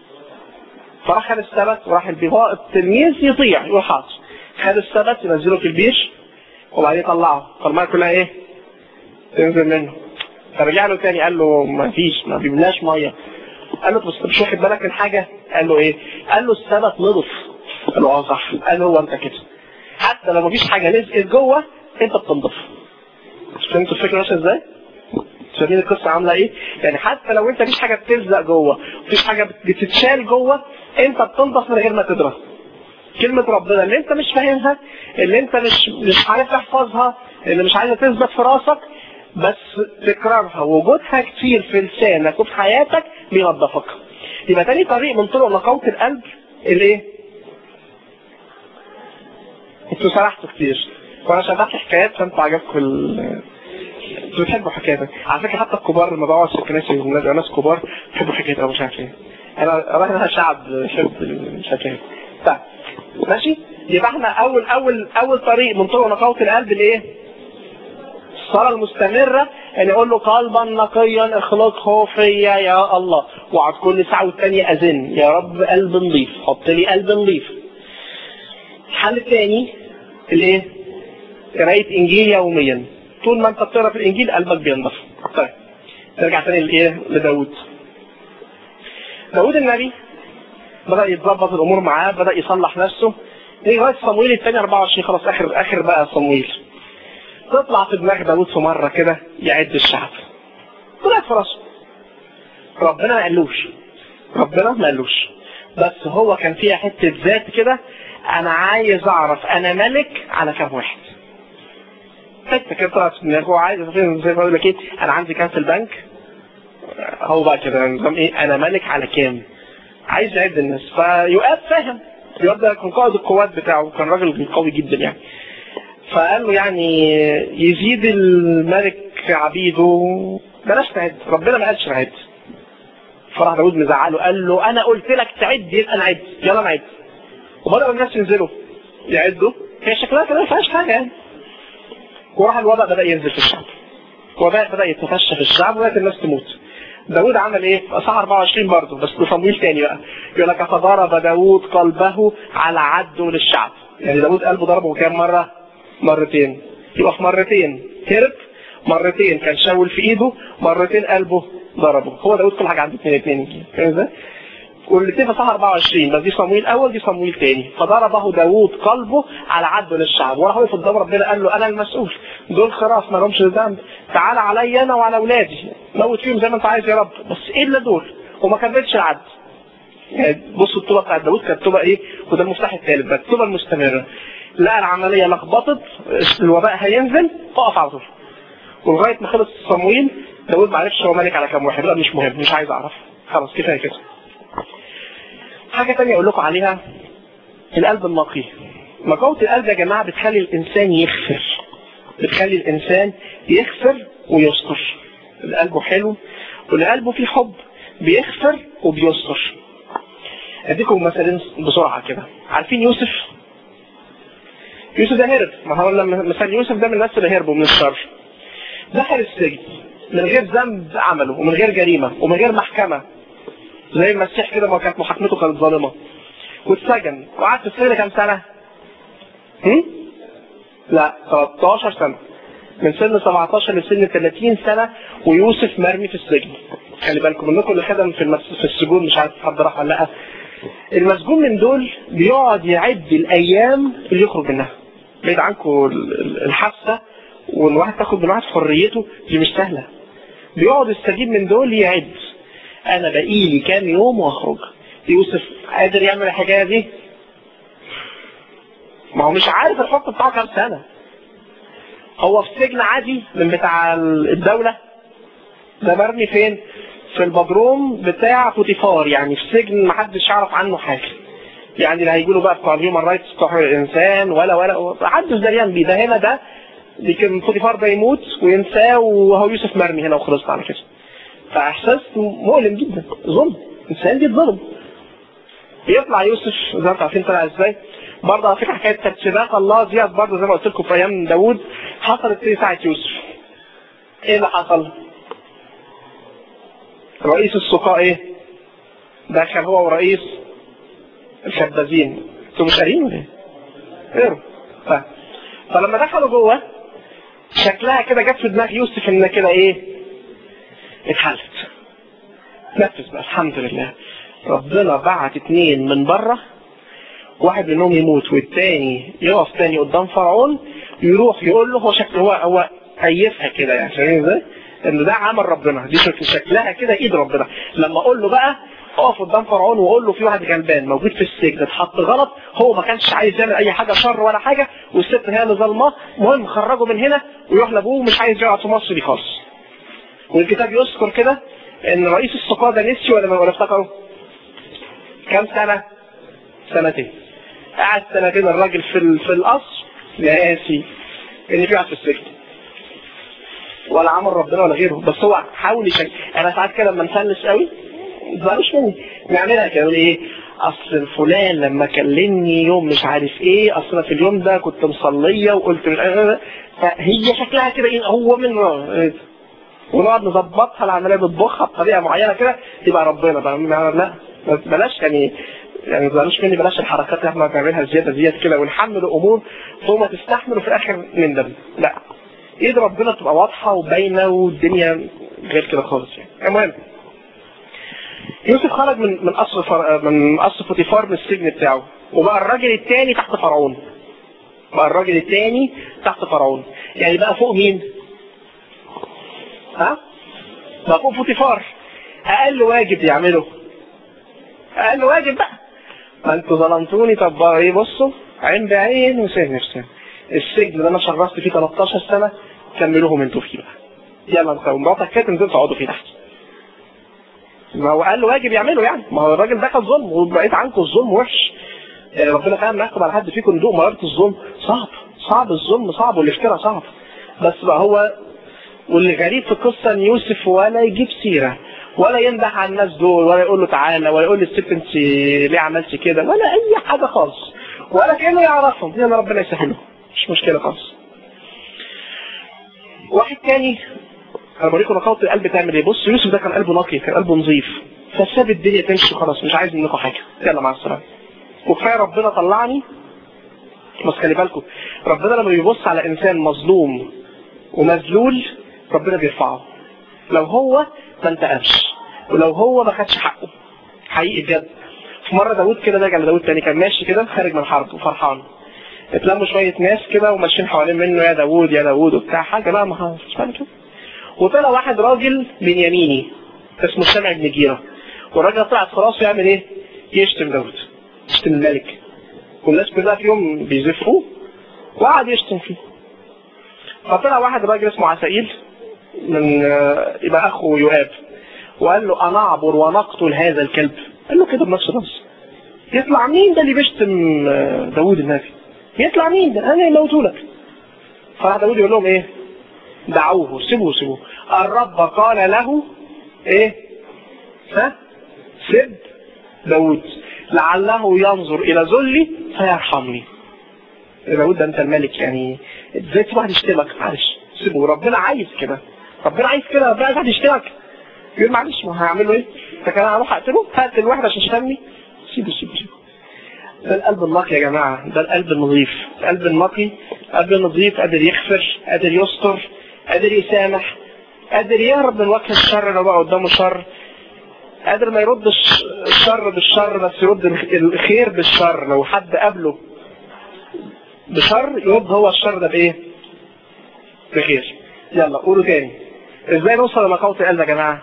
فراح خد السبت وراح البيضاء، التلميذ يطيع يقول حاضر. خد السبت ينزله في البير وبعدين يطلعه، فالميه كلها ايه؟ تنزل منه. فرجع له تاني قال له ما فيش، ما بيبلاش ميه. قال له بس مش واخد بالك من حاجه؟ قال له ايه؟ قال له السبت نضف. قال له اه صح. قال له هو انت كده حتى لو ما فيش حاجه لزقت جوه انت بتنضف. فهمتوا الفكره ماشيه ازاي؟ شايفين القصه عامله ايه؟ يعني حتى لو انت مفيش حاجه بتلزق جوه، مفيش حاجه بتتشال جوه، انت بتنضف من غير ما تدرى. كلمه ربنا اللي انت مش فاهمها، اللي انت مش مش عارف تحفظها، اللي مش عايزه تثبت في راسك، بس تكرارها وجودها كتير في لسانك وفي حياتك بينضفك. يبقى تاني طريق من طرق نقاوة القلب الايه؟ انتوا سرحتوا كتير وانا شرحت حكايات فانتوا عجبكم ال انتوا بتحبوا حكايات. على فكره حتى الكبار لما بقعد في الكنائس ناس كبار بيحبوا حكايات او مش عارف ايه. انا انا شعب بيحب الحكايات. طيب ماشي. يبقى احنا اول اول اول طريق من طرق نقاوة القلب الايه؟ الصلاة المستمرة، يعني اقول له قلبا نقيا اخلقه فيا يا الله، وقعد كل ساعة والتانية اذن يا رب قلب نظيف، حط لي قلب نظيف. الحل الثاني الايه؟ قراية انجيل يوميا. طول ما انت بتقرا في الانجيل قلبك بينضف. طيب نرجع تاني لايه؟ لداود. داود النبي بدأ يتظبط الامور معاه، بدأ يصلح نفسه. نيجي لغاية صمويل الثاني أربعة وعشرين، خلاص اخر اخر بقى صمويل. تطلع في دماغ داود في مرة كده يعد الشعب. طلعت في راسه. ربنا ما قالوش. ربنا ما قالوش. بس هو كان فيها حتة ذات كده، انا عايز اعرف انا ملك على كام واحد. حتة كده طلعت في دماغه، هو عايز زي ما بقول لك ايه، انا عندي كام في البنك؟ هو بقى كده نظام ايه، انا ملك على كام؟ عايز يعد الناس. فيؤاب فاهم. يؤاب ده كان قائد القوات بتاعه، كان راجل قوي جدا يعني. فقال له يعني يزيد الملك عبيده بلاش تعد، ربنا ما قالش نعد. فراح داود مزعله قال له انا قلت لك تعد يبقى نعد، يلا نعد. وبدأوا الناس ينزلوا يعدوا، هي شكلها كده ما فيهاش حاجه يعني. وراح الوباء بدأ ينزل في الشعب، وباء بدأ يتفشى في الشعب وبدأت الناس تموت. داود عمل ايه؟ في اصحاح أربعة وعشرين برضه بس بصمويل تاني بقى، يقول لك فضرب داود قلبه على عده للشعب. يعني داود قلبه ضربه كام مره؟ مرتين. يبقى في مرتين هرب، مرتين كان شاول في ايده، مرتين قلبه ضربه. هو داود كل حاجه عنده اثنين اثنين كده. والاثنين في اصحاح أربعة وعشرين، بس دي صمويل اول دي صمويل تاني. فضربه داود قلبه على عده للشعب، وراح وقف قدام ربنا قال له انا المسؤول، دول خراف ما لهمش ذنب، تعال عليا انا وعلى اولادي موت فيهم زي ما انت عايز يا رب، بس ايه الا دول. وما كملش العد. يعني بصوا الطوبه بتاعت داود كانت طوبه ايه، وده المفتاح الثالث بقى، الطوبه المستمره. لا العمليه لخبطت، الوباء هينزل، اقف على طول. ولغايه ما خلص صمويل داود ما عرفش هو ملك على كام واحد، لا مش مهم، مش عايز اعرف، خلاص كفايه كده. حاجه ثانيه اقول لكم عليها، القلب النقي. نقاوة القلب يا جماعه بتخلي الانسان يغفر، بتخلي الانسان يغفر ويستر. اللي قلبه حلو واللي قلبه فيه حب بيغفر وبيستر. اديكم مثلا بسرعه كده. عارفين يوسف؟ يوسف ده هرب، ما هو لما مثلا يوسف ده من الناس اللي هربوا من الشر. دخل السجن من غير ذنب عمله ومن غير جريمه ومن غير محكمه. زي المسيح كده، ما كانت محاكمته كانت ظالمه واتسجن وقعد في السجن كام سنه؟ هم؟ لا تلتاشر سنه، من سن سبعتاشر لسن تلاتين سنه، ويوسف مرمي في السجن. خلي بالكم منكم اللي خدم في المس... في السجون، مش عارف حد راح ولا لا. المسجون من دول بيقعد يعد الايام اللي يخرج منها. بعيد عنكم الحبسه وان واحد تاخد من واحد حريته، دي مش سهله. بيقعد السجين من دول يعد، انا بقيلي كام يوم واخرج. يوسف قادر يعمل الحكايه دي؟ ما هو مش عارف الحكم بتاعه كام سنه. هو في سجن عادي من بتاع الدوله، ده مرمي فين؟ في البدروم بتاع بوتيفار، يعني في سجن محدش يعرف عنه حاجه. يعني لا هيجوا له بقى بتوع الهيومن رايتس بتوع الانسان ولا ولا محدش دريان بيه. ده هنا ده لكن بوتيفار ده يموت وينساه، وهو يوسف مرمي هنا وخلصت على كده. فاحساس مؤلم جدا، ظلم، انسان بيتظلم. يطلع يوسف زي ما انتم عارفين طلع ازاي. برضه على فكره حكايه تجسيدات الله ديت برضه زي ما قلت لكم في ايام داوود حصلت في ساعه يوسف. ايه اللي حصل؟ رئيس السقاء ايه؟ دخل هو ورئيس الخبازين. انتوا مش قاريين ولا ايه؟ اقروا. ف... فلما دخلوا جوه شكلها كده جت في دماغ يوسف ان كده ايه؟ اتحلت. نفذ بقى الحمد لله. ربنا بعت اتنين من بره، واحد منهم يموت والتاني يقف تاني قدام فرعون، يروح يقول له هو شكله هو هو قيفها كده، يعني فاهمين ازاي؟ ان ده عمل ربنا، دي شكلها كده ايد ربنا. لما اقول له بقى اقف قدام فرعون واقول له في واحد غلبان موجود في السجن اتحط غلط، هو ما كانش عايز يعمل اي حاجه شر ولا حاجه، والست هي اللي ظلماه، المهم خرجه من هنا ويروح لابوه ومش عايز يقعد في مصر دي خالص. والكتاب يذكر كده ان رئيس السقاء ده نسي ولا ولا افتكروا؟ كام سنه؟ سنتين. قعد سنتين الراجل في في القصر ياسي اللي في قاعد في السجن. ولا عمل ربنا ولا غيره، بس هو حاول يشكل. انا ساعات كده لما نفلس قوي ده مش مني نعملها كده، نقول ايه؟ اصل فلان لما كلمني يوم مش عارف ايه، اصل في اليوم ده كنت مصليه وقلت مش عارف، فهي شكلها كده ايه؟ هو من إيه؟ ونقعد نظبطها العمليه بتبخها بطريقه معينه كده يبقى ربنا بقى. لا بلاش يعني يعني بلاش مني، بلاش الحركات اللي احنا بنعملها زياده زياده كده ونحمل الامور ثم تستحمل وفي الاخر نندم. لا، ايد ربنا تبقى واضحه وباينه والدنيا غير كده خالص يعني. المهم يوسف خرج من من قصر فر... من قصر بوتيفار من السجن بتاعه، وبقى الراجل الثاني تحت فرعون. بقى الراجل الثاني تحت فرعون، يعني بقى فوق مين؟ ها؟ بقى فوق بوتيفار. اقل واجب يعمله اقل واجب بقى. ما انتوا ظلمتوني، طب ايه؟ بصوا عين بعين وسجن في سجن. السجن اللي انا شرفت فيه تلتاشر سنه كملوهم انتوا فيه بقى. يلا انت ومراتك كده تنزلوا تقعدوا فيه تحت. ما هو اقل واجب يعمله يعني. ما هو الراجل ده كان ظلم، وبقيت عنكم الظلم وحش. يعني ربنا فعلا يحكم على حد فيكم ندوق مراره الظلم. صعب صعب الظلم صعب، والافتراء صعب. بس بقى هو واللي غريب في القصه ان يوسف ولا يجيب سيره ولا يمدح على الناس دول ولا يقول له تعالى ولا يقول للست انت ليه عملتي كده ولا اي حاجه خالص، ولا كانه يعرفهم. يلا ربنا يسهله، مش مشكله خالص. واحد تاني انا بوريكم نقاط القلب تعمل ايه. بص يوسف ده كان قلبه نقي، كان قلبه نظيف، فساب الدنيا تمشي خلاص، مش عايز منكم حاجه، يلا مع السلامه وكفايه ربنا طلعني. بس خلي بالكم ربنا لما بيبص على انسان مظلوم ومذلول ربنا بيرفعه، لو هو ما انتقمش ولو هو ما خدش حقه حقيقي بجد. في مره داوود كده رجع لداوود تاني، كان ماشي كده خارج من حرب وفرحان، اتلموا شويه ناس كده وماشيين حوالين منه يا داوود يا داوود وبتاع حاجه بقى ما فيش بالك كده. وطلع واحد راجل بنياميني اسمه سمع بن جيره، والراجل طلع في راسه يعمل ايه؟ يشتم داوود، يشتم الملك، والناس كلها في يوم بيزفوه وقعد يشتم فيه. فطلع واحد راجل اسمه عسائيل من يبقى اخو يؤاب، وقال له انا اعبر ونقتل هذا الكلب. قال له كده بنفس الرأس، يطلع مين ده اللي بيشتم داوود النبي؟ يطلع مين ده؟ انا يموتوا لك. فراح داوود يقول لهم ايه؟ دعوه، سيبوه سيبوه. الرب قال له ايه؟ ها؟ سب داوود لعله ينظر الى ذلي فيرحمني. داوود ده انت الملك، يعني ازاي تسيب واحد يشتمك؟ معلش سيبه، ربنا عايز كده، ربنا عايز كده، ربنا عايز واحد يشتمك. يقول معلش ما هعمله ايه؟ فكان هروح اقتله؟ هقتل واحد عشان شتمني؟ سيبه سيبه سيبه. ده القلب النقي يا جماعة، ده القلب النظيف. القلب النقي قلب نظيف، قادر يغفر، قادر يستر، قادر يسامح، قادر يهرب من وجه الشر لو بقى قدامه شر، قادر ما يردش الشر بالشر بس يرد الخير بالشر. لو حد قابله بشر يرد هو الشر ده بايه؟ بخير. يلا قولوا تاني، ازاي نوصل لنقاوة القلب يا جماعة؟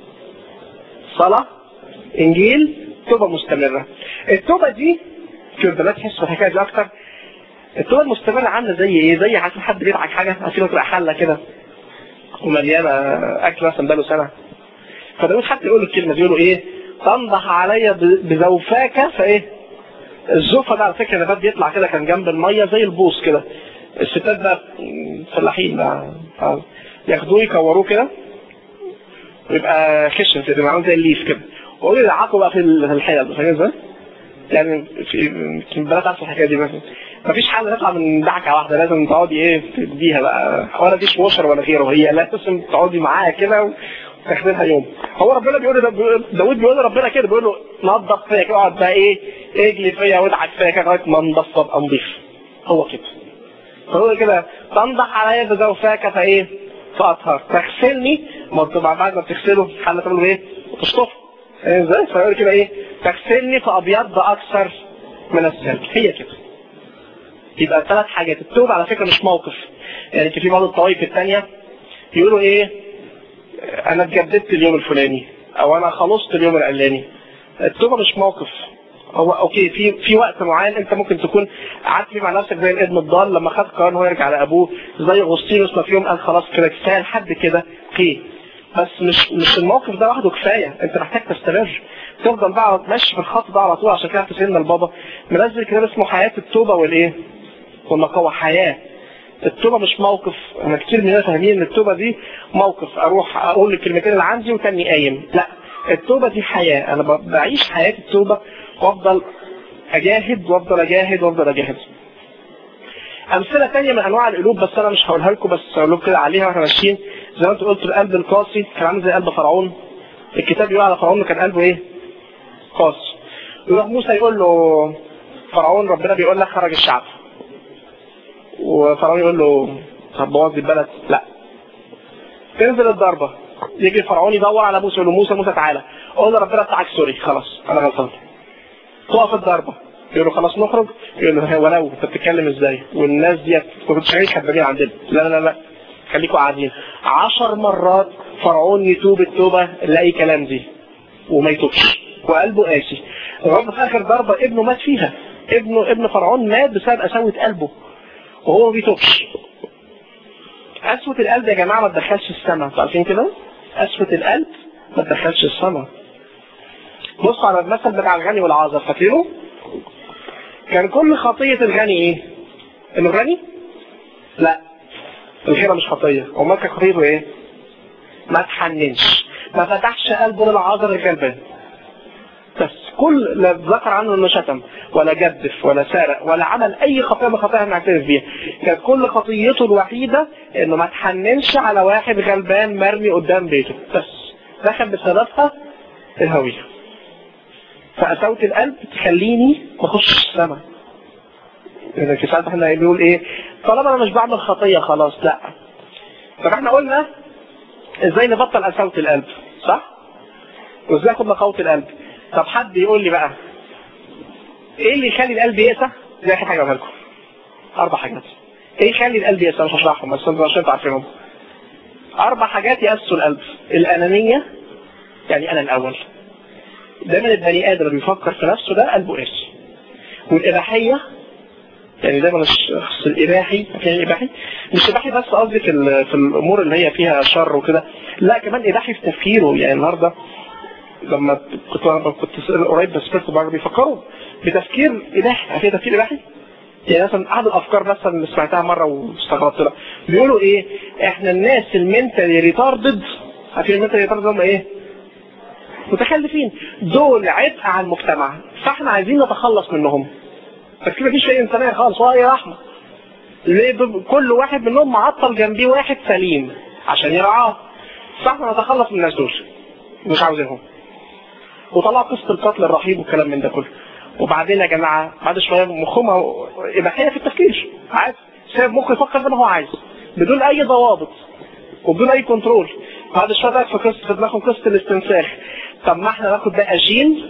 صلاة، انجيل، توبة مستمرة. التوبة دي شوف بلاش تحس بالحكاية دي اكتر. التوبة المستمرة عاملة زي ايه؟ زي عشان حد بيدعك حاجة عشان تبقى حلة كده ومليانة اكل مثلا بقاله سنة، فداود حتى يقول الكلمة دي، يقولوا ايه؟ تنضح عليا بزوفاك فايه؟ الزوفة ده على فكرة نبات بيطلع كده كان جنب المية زي البوص كده. الستات بقى فلاحين بقى ياخدوه يكوروه كده ويبقى خشن كده معمول زي الليف كده، ويقولوا يدعكوا بقى في الحيل. فاهم ازاي؟ يعني في البنات عارفه الحكايه دي مثلا مفيش حاجه تطلع من دعكه واحده، لازم تقعدي ايه تديها بقى، ولا ديش ووشر ولا غيره، هي لازم تقعدي معاها كده وتاخدينها يوم. هو ربنا بيقول داود بيقول لربنا كده، بيقول له نظف فيا كده، اقعد بقى ايه اجلي فيا وادعك فيا كده لغايه ما انضف ابقى نضيف. هو كده هو كده تنضح عليا بزوفاك فايه؟ فاطهر. تغسلني، ما بتبقى بعد ما بتغسله حله تعمل ايه؟ تشطفه. ازاي؟ فيقول كده ايه؟ تغسلني فابيض اكثر من الثلج. هي كده. يبقى ثلاث حاجات. التوبه على فكره مش موقف، يعني في بعض الطوائف الثانيه يقولوا ايه؟ انا اتجددت اليوم الفلاني او انا خلصت اليوم العلاني. التوبه مش موقف. هو اوكي في في وقت معين انت ممكن تكون قعدت فيه مع نفسك زي الابن الضال لما خد قرار انه يرجع لابوه، زي اغسطينوس ما في يوم قال خلاص كده كفايه لحد كده اوكي، بس مش مش الموقف ده لوحده كفايه، انت محتاج تستمر تفضل بقى ماشي في الخط ده على طول. عشان كده سيدنا البابا منزل كتاب اسمه حياه التوبه والايه؟ والنقاوه. حياه التوبه مش موقف. انا كتير مننا فاهمين ان التوبه دي موقف اروح اقول الكلمتين اللي عندي وتاني قايم. لا، التوبه دي حياه، انا بعيش حياه التوبه وافضل اجاهد وافضل اجاهد وافضل اجاهد. امثله ثانيه من انواع القلوب بس انا مش هقولها لكم، بس هقول لكم كده عليها واحنا ماشيين. زي ما انت قلت القلب القاسي كان عامل زي قلب فرعون. الكتاب يقول على فرعون كان قلبه ايه؟ قاسي. يروح موسى يقول له فرعون ربنا بيقول لك خرج الشعب، وفرعون يقول له طب بوظ البلد. لا، تنزل الضربه، يجي فرعون يدور على موسى يقول له موسى موسى تعالى قول ربنا بتاعك سوري خلاص انا غلطان. تقف الضربه يقول له خلاص نخرج، يقول له ولو انت بتتكلم ازاي والناس ديت ما كنتش شايفين خدامين عندنا. لا لا لا خليكوا قاعدين. عشر مرات فرعون يتوب التوبه اللي اي كلام دي وما يتوبش وقلبه قاسي. لغايه في اخر ضربه ابنه مات فيها. ابنه ابن فرعون مات بسبب قساوه قلبه وهو ما بيتوبش. قسوه القلب يا جماعه ما تدخلش السماء، انتوا عارفين كده؟ قسوه القلب ما تدخلش السماء. بصوا على المثل بتاع الغني والعازر، فاكرينه؟ كان كل خطيه الغني ايه؟ انه غني؟ لا، الغنى مش خطيه. امال كان خطيته ايه؟ ما تحننش، ما فتحش قلبه للعازر الغلبان. بس كل لا ذكر عنه انه شتم ولا جدف ولا سارق ولا عمل اي خطيه من الخطايا اللي نعترف بيها. كانت كل خطيته الوحيده انه ما تحننش على واحد غلبان مرمي قدام بيته، بس دخل بسببها الهويه. فقساوه القلب تخليني ما اخشش السماء. يعني في ساعات احنا بنقول ايه؟ طالما انا مش بعمل خطيه خلاص. لا، فاحنا قلنا ازاي نبطل قساوه القلب، صح؟ وازاي اخد نقاوه القلب؟ طب حد يقول لي بقى ايه اللي يخلي القلب يقسى؟ زي اخر حاجه اقولها لكم. اربع حاجات. ايه يخلي القلب يقسى؟ مش هشرحهم بس انتوا عشان تعرفينهم. اربع حاجات يقسوا القلب. الانانيه، يعني انا الاول. دايما البني ادم اللي بيفكر في نفسه ده قلبه قاسي. والاباحيه، يعني دايما الشخص الاباحي، يعني الاباحي مش اباحي بس قصدي في في الامور اللي هي فيها شر وكده، لا كمان اباحي في تفكيره. يعني النهارده لما كنت كنت قريب بس كنت بره بيفكروا بتفكير اباحي. في تفكير اباحي، يعني مثلا احد الافكار مثلا اللي سمعتها مره واستغربت لها، بيقولوا ايه؟ احنا الناس المنتالي ريتاردد، عارفين المنتالي ريتاردد هم ايه؟ متخلفين. دول عبء على المجتمع، فاحنا عايزين نتخلص منهم. تفكير مفيش اي انسانيه خالص ولا اي رحمه. ليه؟ كل واحد منهم معطل جنبيه واحد سليم عشان يرعاه، فاحنا نتخلص من الناس دول. مش عاوزينهم. وطلع قصه القتل الرهيب والكلام من ده كله. وبعدين يا جماعه بعد شويه مخهم اباحيه في التفكير، عادي سايب مخه يفكر زي ما هو عايز بدون اي ضوابط وبدون اي كنترول. بعد شويه بقى في قصه في دماغهم قصه الاستنساخ. طب ما احنا ناخد بقى جين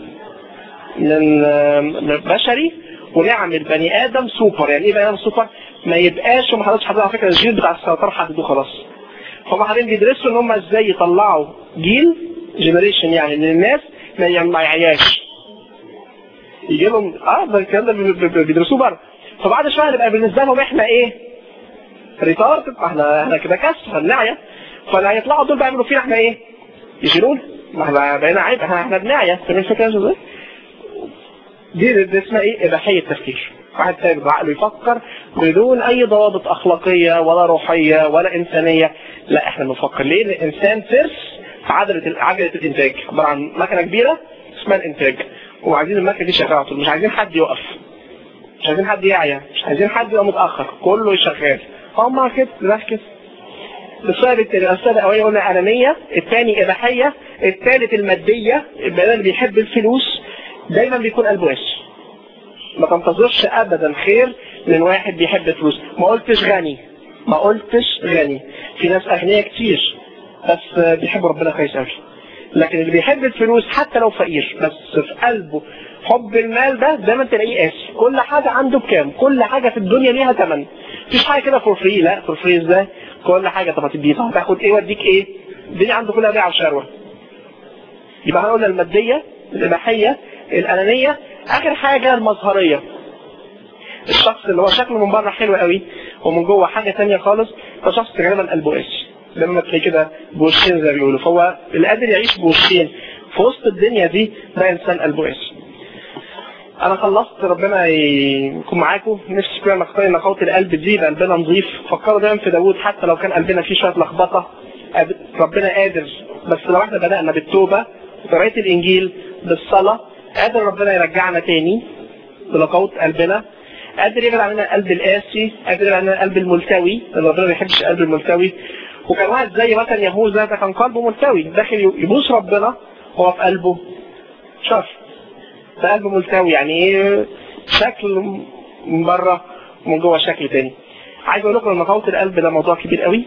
من بشري ونعمل بني ادم سوبر. يعني ايه بني ادم سوبر؟ ما يبقاش وما حدش حد على فكره الجين بتاع السرطان حددوه خلاص. فهم حاليا بيدرسوا ان هم ازاي يطلعوا جيل جنريشن يعني من الناس ما يعياش. يجي لهم اه ده الكلام ده بيدرسوه بره. فبعد شويه هنبقى بالنسبه لهم احنا ايه؟ ريتارد. احنا احنا كده كسر النعيه. فاللي هيطلعوا دول بيعملوا فينا احنا ايه؟ يشيلون. ما احنا بقينا عيب، احنا احنا بنعيا. فاهم الفكره ازاي؟ دي, دي اسمها ايه؟ اباحيه التفكير. واحد سايب عقله يفكر بدون اي ضوابط اخلاقيه ولا روحيه ولا انسانيه. لا احنا بنفكر ليه؟ الانسان ترس في عجله عجله الانتاج، عباره عن مكنه كبيره اسمها الانتاج، وعايزين المكنه دي شغاله على طول، مش عايزين حد يقف، مش عايزين حد يعيا، مش عايزين حد يبقى متاخر، كله شغال. هم كده ده كده. السبب السبب الاولاني قلنا انانيه، الثاني اباحيه، الثالث الماديه. البني ادم اللي بيحب الفلوس دايما بيكون قلبه قاسي. ما تنتظرش ابدا خير من واحد بيحب الفلوس. ما قلتش غني، ما قلتش غني، في ناس اغنياء كتير بس بيحبوا ربنا كويس قوي. لكن اللي بيحب الفلوس حتى لو فقير بس في قلبه حب المال ده دايما تلاقيه قاسي. كل حاجه عنده بكام؟ كل حاجه في الدنيا ليها ثمن. مفيش حاجه كده فور فري. لا فور فري ازاي؟ كل حاجه طب هتديها هتاخد ايه واديك ايه؟ الدنيا عنده كلها بيع وشروه. يبقى هنقول الماديه، الاباحيه، الانانيه، اخر حاجه المظهريه. الشخص اللي هو شكله من بره حلو قوي ومن جوه حاجه ثانيه خالص، ده شخص غالبا قلبه قاسي. لما تلاقي كده بوشين زي ما بيقولوا. فهو اللي قادر يعيش بوشين في وسط الدنيا دي ده انسان قلبه قاسي. انا خلصت، ربنا يكون معاكم. نفسي كده نختار نقاوة القلب دي يبقى قلبنا نظيف. فكروا دايما في داوود، حتى لو كان قلبنا فيه شويه لخبطه ربنا قادر. بس لو احنا بدانا بالتوبه وقراءه الانجيل بالصلاه قادر ربنا يرجعنا تاني بنقاوة قلبنا. قادر يبعد عننا القلب القاسي، قادر يبعد عننا القلب الملتوي، لان ربنا ما بيحبش القلب الملتوي. وكان واحد زي مثلا يهوذا ده كان قلبه ملتوي، داخل يبوس ربنا هو في قلبه شر. ده قلبه ملتوي يعني ايه؟ شكل من بره ومن جوه شكل تاني. عايز اقول لكم ان نقاوة القلب ده موضوع كبير قوي.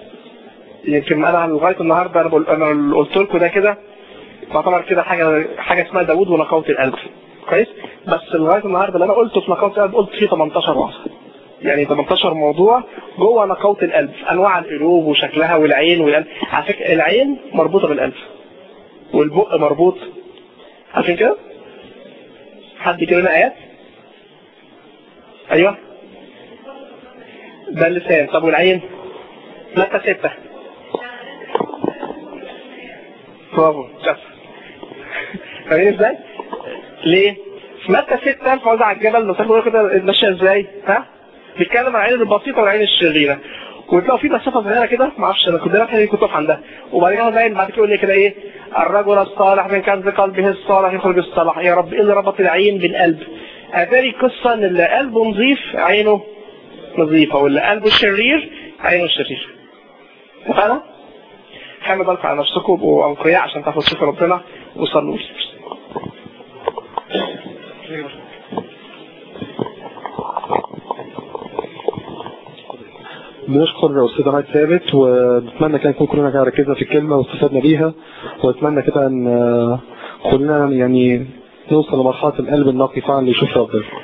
يمكن انا لغايه النهارده انا بقول انا قلت لكم ده كده تعتبر كده حاجه حاجه اسمها داوود ونقاوة القلب. كويس؟ بس لغايه النهارده اللي انا قلته في نقاوة القلب قلت فيه تمنتاشر واحد. يعني تمنتاشر موضوع جوه نقاوة القلب، انواع القلوب وشكلها والعين والقلب. على فكره العين مربوطه بالقلب والبق مربوط. عارفين كده؟ حد كده لنا ايات؟ ايوه ده اللسان. طب والعين؟ متى ستة. برافو شاف. فاهمين ازاي؟ ليه؟ في متى ستة الفوز على الجبل نصيحه كده ماشيه ازاي؟ ها؟ بيتكلم عن العين البسيطه والعين الشريره. وتلاقوا في مسافه صغيره كده ما اعرفش انا كنت دايما كنت اقف عندها. وبعد كده زي بعد كده يقول لي كده ايه؟ الرجل الصالح من كنز قلبه الصالح يخرج الصلاح. يا رب ايه اللي ربط العين بالقلب؟ اتاري قصه ان اللي قلبه نظيف عينه نظيفه، واللي قلبه شرير عينه شرير. اتفقنا؟ خلوا بالكم على نفسكم وابقوا انقياء عشان تعرفوا تشوفوا ربنا وصلوا. بنشكر أستاذ عماد ثابت، ونتمنى كده نكون كلنا ركزنا في الكلمة واستفدنا بيها، ونتمنى كده ان كلنا يعني نوصل لمرحلة القلب النقي فعلا اللي يشوف ربنا.